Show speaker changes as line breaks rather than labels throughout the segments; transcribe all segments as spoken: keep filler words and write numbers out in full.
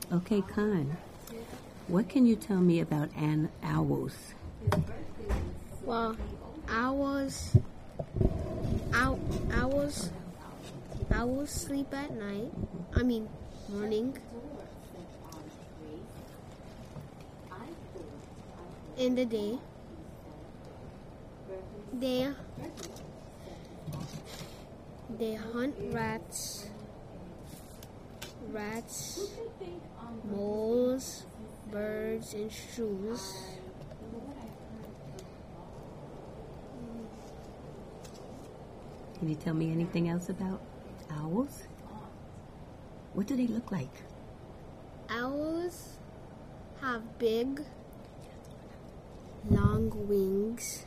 Okay, Khan, what can you tell me about an owls?
Well, owls, ow, owls, owls sleep at night. I mean, morning. In the day, they they hunt rats, rats, moles, birds, and shrews.
Can you tell me anything else about owls? What do they look like?
Owls have big, long wings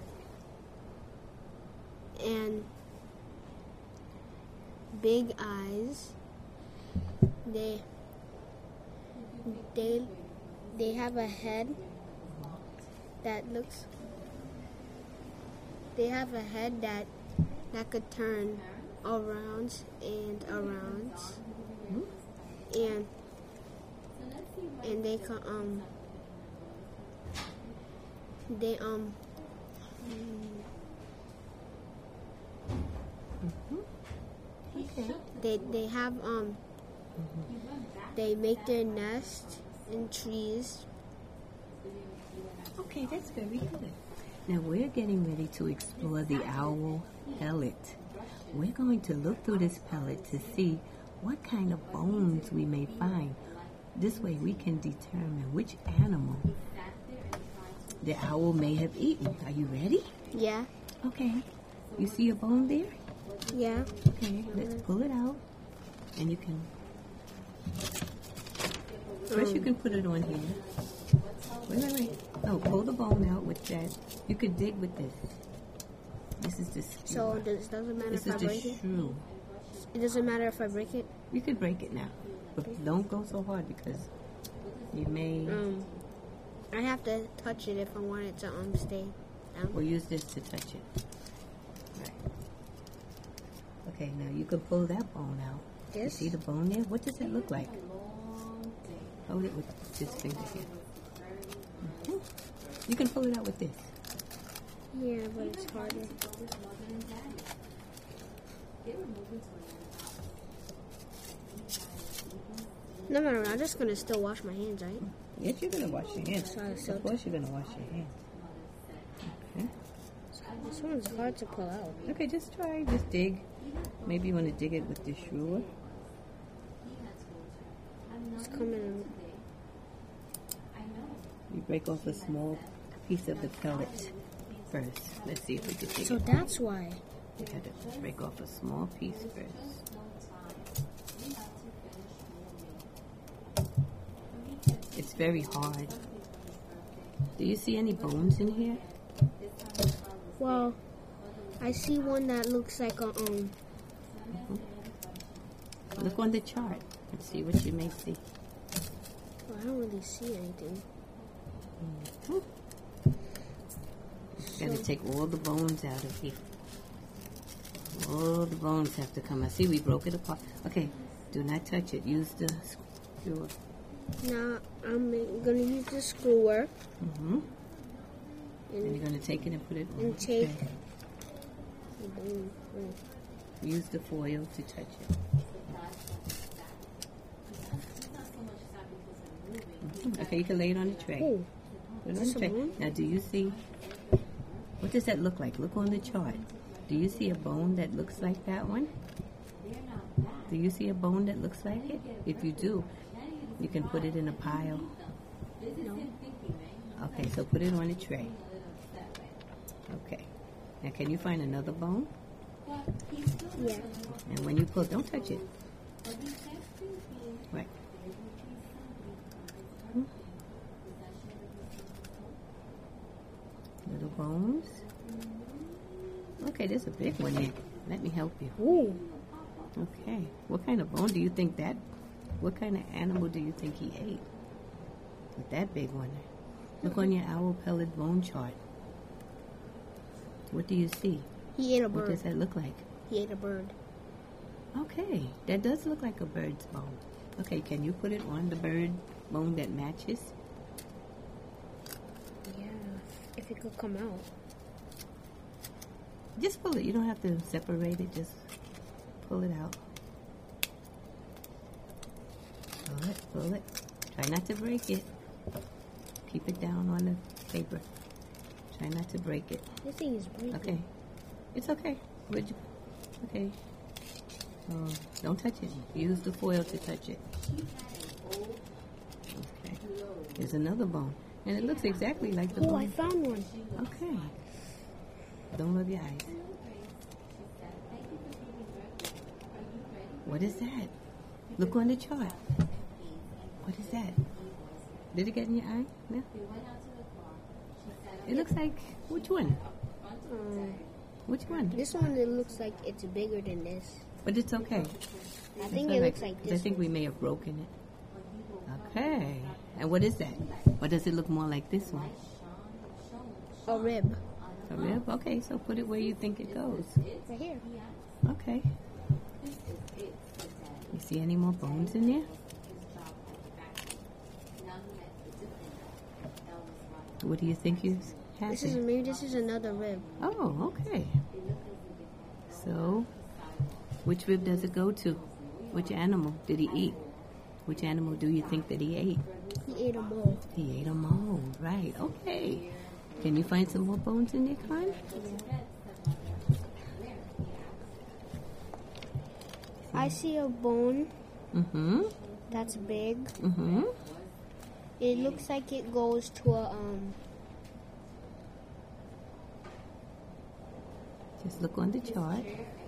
and big eyes. They they they have a head that looks they have a head that that could turn around and around. Mm-hmm. and and they can um they um
Mm-hmm. Okay.
they they have um they make their nest in trees.
Okay, that's very good. Now we're getting ready to explore the owl pellet. We're going to look through this pellet to see what kind of bones we may find. This way we can determine which animal the owl may have eaten. Are you ready?
Yeah.
Okay. You see a bone there?
Yeah.
Okay, let's pull it out. And you can... First you can put it on here. Wait, wait, wait. Oh, pull the bone out with that. You could dig with this. This is the skewer.
So this doesn't matter
This
if I
is the
break it?
shrew.
It doesn't matter if I break it?
You could break it now. But don't go so hard because you may...
Um, I have to touch it if I want it to um stay down.
We'll use this to touch it. Right. Okay, now you can pull that bone out.
This?
You see the bone there? What does it look like? Hold it with this finger here. Mm-hmm. You can pull it out with this.
Yeah, but it's harder. No, no, no, I'm just gonna still wash my hands, right?
Yes, you're gonna wash your hands.
Sorry, so-
Of course, you're gonna wash your hands. Okay.
This one's hard to pull out.
Okay, just try. Just dig. Maybe you want to dig it with the shrewer.
It's coming
You break off a small piece of the pellet first. Let's see if we can
out.
dig
So
it.
that's why.
You had to break off a small piece first. It's very hard. Do you see any bones in here?
Well, I see one that looks like a um.
Look on the chart and see what you may see.
Well, I don't really see anything.
Mm-hmm. Gotta take all the bones out of here. All the bones have to come out. See, we broke it apart. Okay, do not touch it. Use the skewer.
Now I'm gonna use the skewer
Mm-hmm. And
and,
you're gonna take it and put it on
and
the
take.
tray.
Mm, mm.
Use the foil to touch it. Mhm. Okay, you can lay it on the tray.
Oh,
Put it on
Is
the
this a
tray.
bone?
Now, do you see? What does that look like? Look on the chart. Do you see a bone that looks like that one? Do you see a bone that looks like it? If you do, you can put it in a pile.
no.
Okay, so put it on a tray. Okay. Now, can you find another bone?
Yeah.
And when you pull, don't touch it. Right. Hmm. Little bones. Okay, there's a big one here. Let me help you.
Ooh.
Okay. What kind of bone do you think that? What kind of animal do you think he ate? With that big one. Look on your owl pellet bone chart. What do you see?
He ate a
What
bird.
does that look like?
He ate a bird.
Okay, that does look like a bird's bone. Okay, can you put it on the bird bone that matches?
Yeah, if it could come out.
Just pull it. You don't have to separate it. Just pull it out. Pull it, pull it. Try not to break it. Keep it down on the paper. Try not to break it.
This thing is breaking.
Okay. It's okay. Would you? Okay. Oh, don't touch it. Use the foil to touch it. Okay. There's another bone. And it looks exactly like the
Oh,
bone.
I found one.
Okay. Don't rub your eyes. What is that? Look on the chart. What is that? Did it get in your eye? No? It looks like, which one?
Um,
Which one?
this one, it looks like it's bigger than this.
But it's okay.
I think
It's
it looks like
I
this.
think we may have broken it. Okay. And what is that? Or does it look more like this one?
A rib.
A rib? Okay, so put it where you think it goes.
Right here.
Okay. You see any more bones in there? What do you think you have?
This is
there?
maybe this is another rib.
Oh, okay. So, which rib does it go to? Which animal did he eat? Which animal do you think that he ate?
He ate a mole.
He ate a mole, right? Okay. Can you find some more bones in there, Con?
I see a bone
Mm-hmm.
that's big.
Mm-hmm.
It looks like it goes to a um.
Just look on the chart.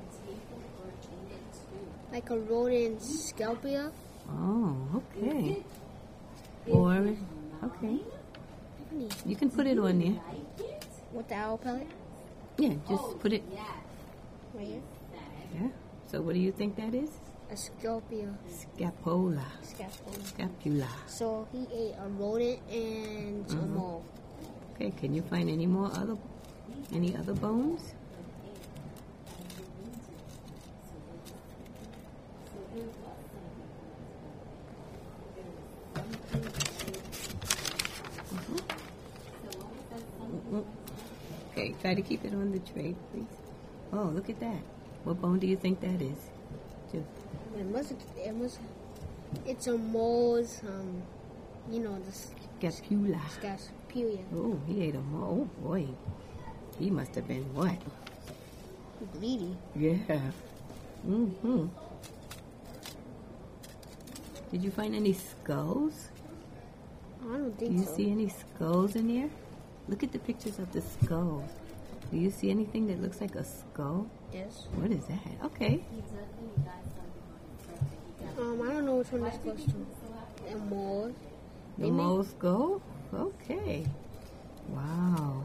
like a rodent scalpia.
Oh, okay. Or, okay. You can put it on there.
With the owl pellet?
Yeah, just put it.
Right here?
Yeah. So what do you think that is?
A scalpia.
Scapola.
Scapula.
Scapula.
So he ate a rodent and a
Mhm.
mole.
Okay, can you find any more other, any other bones? Mhm. Okay, try to keep it on the tray, please. Oh, look at that. What bone do you think that is? Just
It must. It must. It's a mole's. Um, you know the
scapula.
scapula.
Oh, he ate a mole. Oh, boy. He must have been what?
Greedy.
Yeah. Mm-hmm. Did you find any skulls?
I don't
Do
think
you
so.
see any skulls in there? Look at the pictures of the skulls. Do you see anything that looks like a skull?
Yes.
What is that? Okay.
Um, I don't know which one this goes to. A mole.
The
They make-
mole skull? Okay. Wow.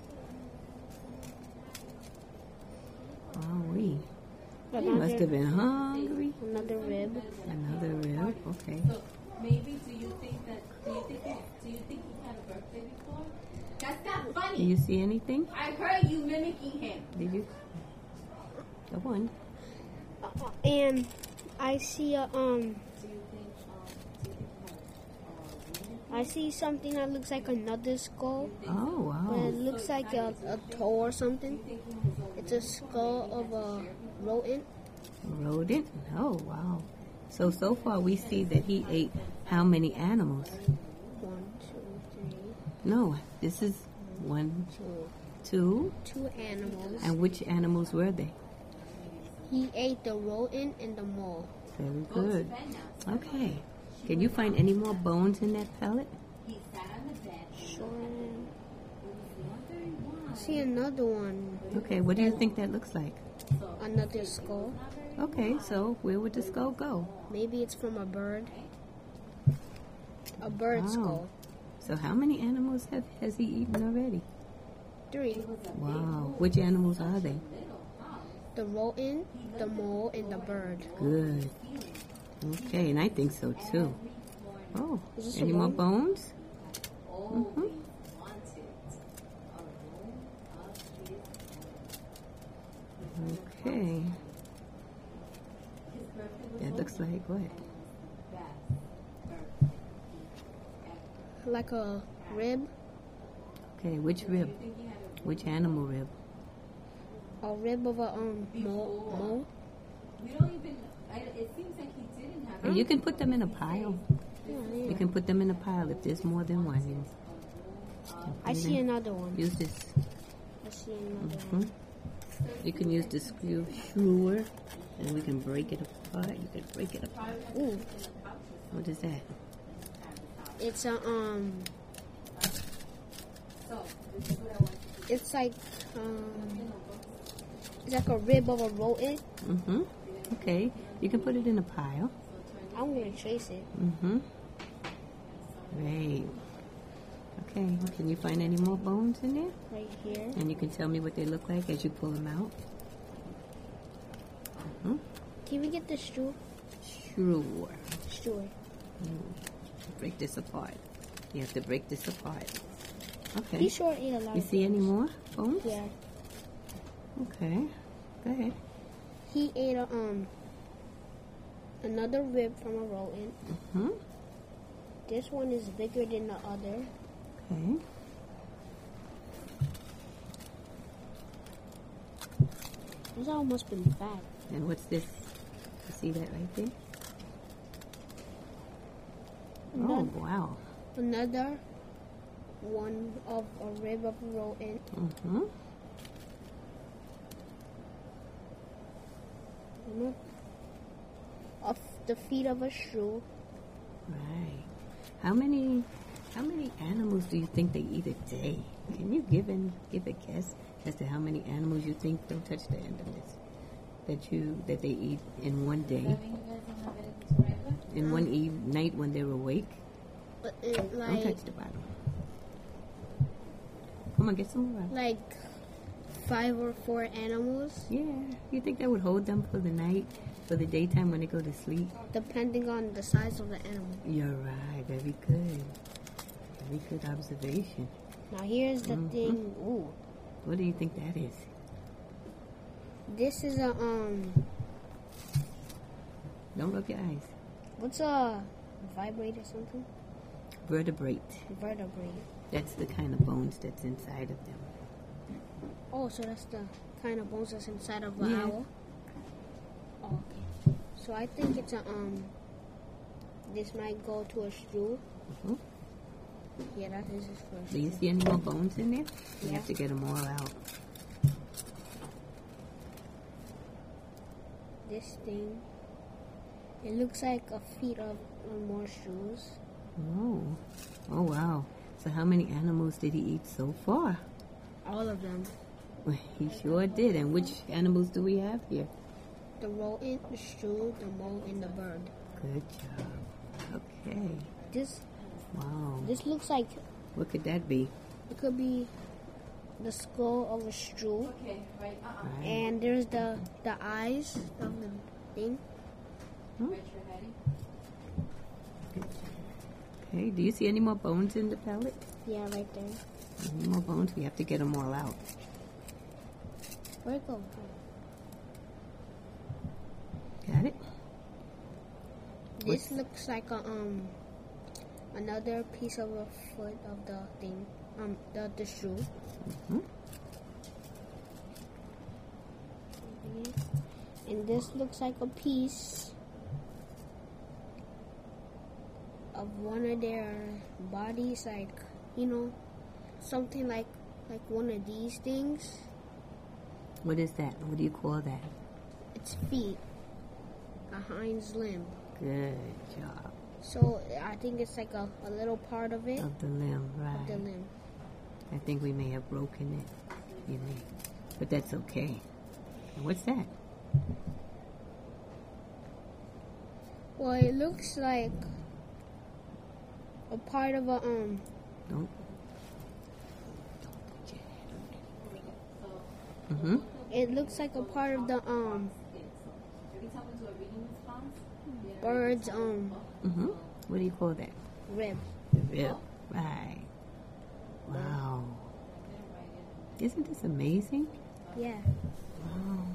Wowee. He must
Another,
have been hungry.
another rib.
Another rib. Okay.
Maybe do you think that do you think he, do you think he had a birthday before? That's not
Do
funny.
you see anything?
I heard you mimicking him.
Did you? Go on.
Uh, and I see a um.
Do you think um do you think he had
I see something that looks like another skull,
Oh,
but it
wow.
looks like a, a toe or something. It's a skull of a rodent.
Rodent? Oh, wow. So, so far we see that he ate how many animals?
One, two, three,
No, this is one,
two.
two.
Two animals.
And which animals were they?
He ate the rodent and the mole.
Very good. Okay. Can you find any more bones in that pellet?
he sat on the bed?
Sure. I see another one.
Okay, what do you think that looks like?
Another skull.
Okay, so where would the skull go?
Maybe it's from a bird. A bird
Wow.
skull.
So how many animals have has he eaten already?
Three.
Wow. Which animals are they?
The rodent, the mole, and the bird.
Good. Okay, and I think so too. Oh,
Is this a
any more
bone?
bones? Mm-hmm. Okay. That looks like what?
like a rib,
Okay, which rib? Which animal rib?
a rib of a um mole. mole.
We don't even. I, it seems like he didn't have.
And you can put them in a pile.
Yeah,
You
yeah.
can put them in a pile if there's more than one. And
I see another one.
use this.
I see another
Hmm?
one.
You can use the screw skewer, and we can break it apart. You can break it apart.
Ooh,
What is that?
it's a um. It's like um. It's like a rib of a rodent.
Mm-hmm. Okay. You can put it in a pile.
I'm gonna trace it.
Mm-hmm. Great. Okay. Can you find any more bones in there?
Right here.
And you can tell me what they look like as you pull them out. Mm-hmm.
Can we get the stew?
Sure.
Stew.
Break this apart. You have to break this apart.
He
Okay.
sure ate a lot.
You
of
see any more bones?
Yeah.
Okay. Go ahead.
He ate a, um another rib from a rodent.
Hmm.
This one is bigger than the other.
Okay.
This almost been fat.
And what's this? You see that right there? Oh,
Another,
wow.
another one of a rib of a rodent.
Mm-hmm.
Ano- Of the feet of a shrew.
Right. How many how many animals do you think they eat a day? Can you give in give a guess as to how many animals you think, don't touch the end of this, that you that they eat in one day,
I mean, you guys don't have anything to write with?
in one eve night when they're awake?
But it,
Don't
like
touch the bottom. Come on, get some more.
like five or four animals,
Yeah. You think that would hold them for the night, for the daytime when they go to sleep?
depending on the size of the animal.
You're right. Very good. Very good observation.
Now here's the
Mhm.
thing. Ooh,
What do you think that is?
this is a um.
Don't rub your eyes.
What's a vibrate or something?
Vertebrate.
Vertebrae.
That's the kind of bones that's inside of them.
Oh, so that's the kind of bones that's inside of an
Yeah.
owl. Oh, okay. So I think it's a um. This might go to a stew.
Mhm.
Yeah, that is his first.
Do you see any more bones in there? You
Yeah.
have to get them all out.
This thing. It looks like a feet of uh, more shoes.
Oh. Oh, wow. So how many animals did he eat so far?
All of them.
Well, he sure did. And which animals do we have here?
The rodent, the stew, the mole, and the bird.
Good job. Okay.
This
Wow.
this looks like
What could that be?
it could be the skull of a stew.
Okay, right. Uh-uh.
Right.
And there's the the eyes of the thing.
Hmm?
Right, you're heading.
Okay. Do you see any more bones in the pellet?
Yeah, right there.
Any more bones? We have to get them all out.
Where it go?
Got it?
This looks like a um another piece of a foot of the thing. Um the the shoe.
Hmm?
And this looks like a piece of one of their bodies, like, you know, something like like one of these things.
What is that? What do you call that?
It's feet, a hind's limb.
Good job.
So I think it's like a, a little part of it,
Of the limb, right.
the limb.
I think we may have broken it. You may. But that's okay. And what's that?
Well, it looks like a part of a um.
Don't. Mm-hmm.
It looks like a part of the um
Every time we do a reading response,
bird's um
Mm-hmm. What do you call that?
rib.
The rib. Right. Wow. Isn't this amazing?
Yeah.
Wow.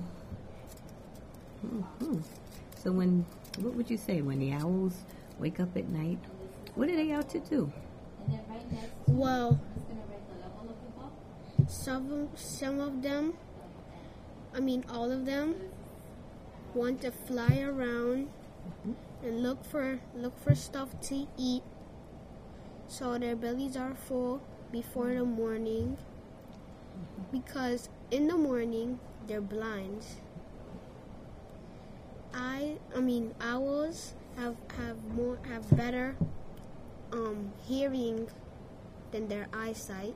hmm So when, what would you say when the owls wake up at night? What are they out to do?
then right next to
Well,
it, I'm just gonna write the level of the book.
some some of them, I mean all of them, want to fly around and look for look for stuff to eat, so their bellies are full before the morning. Because in the morning they're blind. I I mean owls have have more have better um hearing than their eyesight.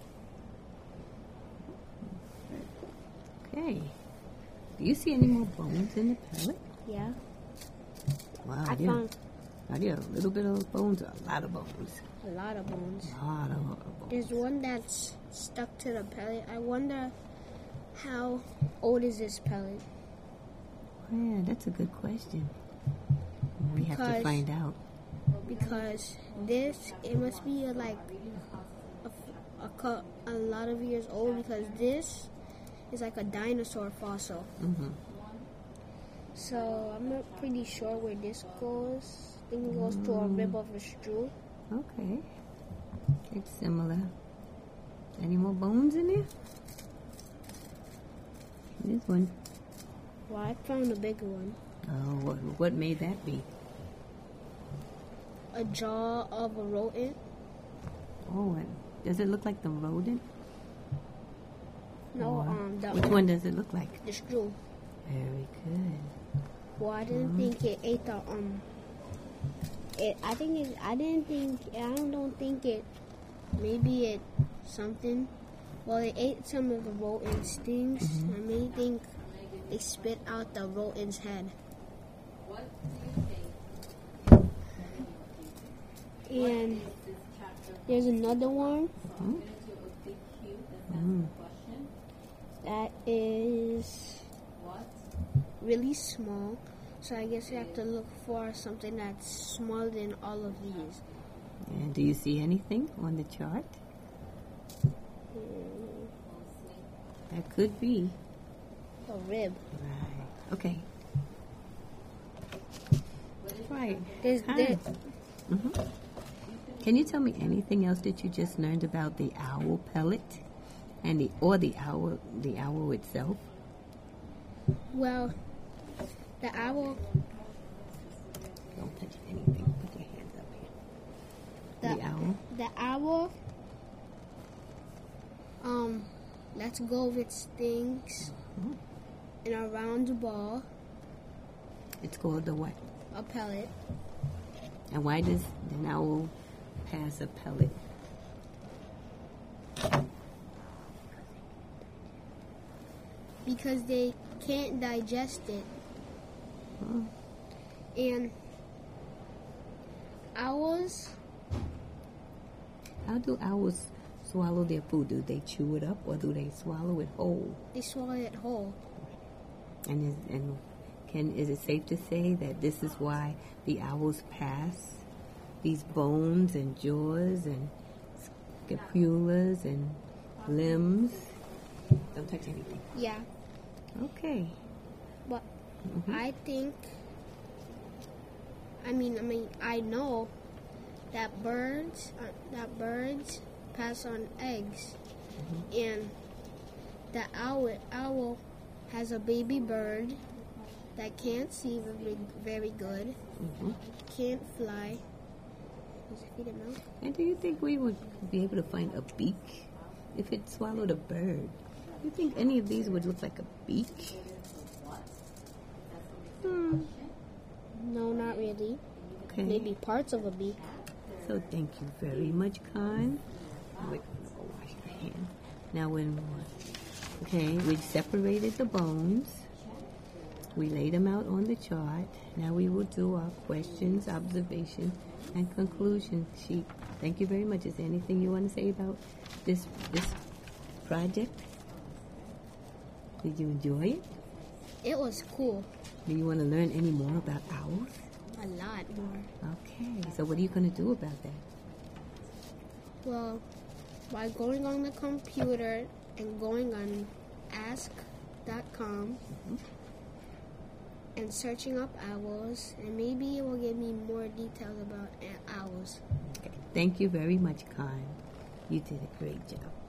Okay. Do you see any more bones in the pellet?
Yeah.
Wow,
I
yeah.
found
Are there a little bit of bones or a lot of bones?
a lot of bones.
A lot of bones.
There's one that's stuck to the pellet. I wonder how old is this pellet?
Yeah, that's a good question. We have to
Because-
find out.
Because this, it must be uh, like a, f- a, cou- a lot of years old, because this is like a dinosaur fossil.
Mm-hmm.
So I'm not pretty sure where this goes. I think it goes to a rib of a straw.
Okay. It's similar. Any more bones in there? This one.
Well, I found a bigger one.
Oh, what, what may that be?
A jaw of a rodent.
Oh, and does it look like the rodent?
No,
Or
um, the,
which one does it look like?
the straw.
Very good.
Well, I didn't think it ate the um. It. I think it. I didn't think. I don't think it. Maybe it something. Well, it ate some of the rodent's things. I may think they spit out the rodent's head.
What do you think?
And there's another one
Hmm?
I'm gonna do a big cube that's
Mm.
asking a question.
that is
What?
really small. So I guess you have to look for something that's smaller than all of these.
And do you see anything on the chart?
Mm,
That could be.
a rib.
Right. Okay. Right.
There's
Hi.
there,
hmm Can you tell me anything else that you just learned about the owl pellet, and the or the owl the owl itself?
well, the owl.
Don't touch anything. Put your hands up here. The,
The-
owl.
The owl um lets go of its things
Mhm.
in a round ball,
It's called the what?
a pellet,
And why does an owl pass a pellet?
because they can't digest it.
Oh,
And owls,
how do owls swallow their food? Do they chew it up or do they swallow it whole?
they swallow it whole.
And is and can is it safe to say that this is why the owls pass these bones and jaws and scapulas and limbs? Don't touch anything.
Yeah,
Okay.
but
Mhm.
I think. I mean, I mean, I know that birds, uh, that birds pass on eggs, and the owl, owl has a baby bird that can't see very, very good,
Mhm.
can't fly. Does it feed it milk?
And do you think we would be able to find a beak if it swallowed a bird? Do you think any of these would look like a beak? Hmm.
No, not really.
Okay.
Maybe parts of a beak.
So thank you very much, Khan. Wait, go wash your hands. Now when, okay, we separated the bones. We laid them out on the chart. Now we will do our questions, observation, and conclusion sheet. Thank you very much. Is there anything you want to say about this this project? Did you enjoy it?
It was cool.
Do you want to learn any more about owls?
A lot more.
Okay, so what are you going to do about that?
Well, by going on the computer and going on ask dot com and searching up owls, and maybe it will give me more details about a- owls.
Okay. Thank you very much, Khan. You did a great job.